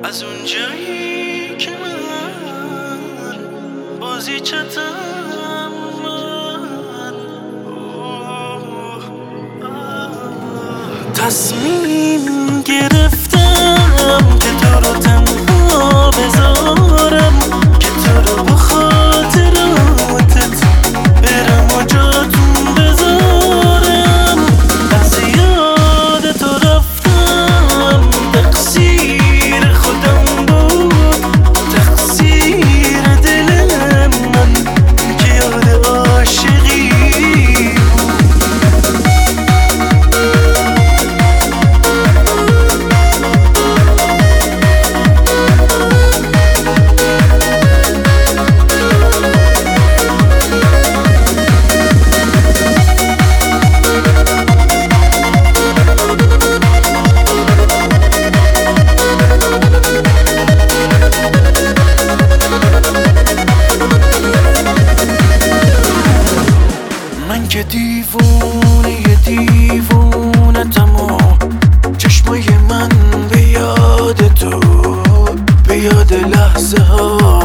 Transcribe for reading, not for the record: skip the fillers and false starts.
از اونجایی که من بازی چتم من تصمیم گرفتم که تو رو تنها بذارم، که تو رو با خاطراتت برم و جاتون بذارم. از یاد تو رفتم، تقصیر خودم بود، تقصیر دل من که یاد عاشقی که دیوونتم و چشمای من به یاد تو، به یاد لحظه ها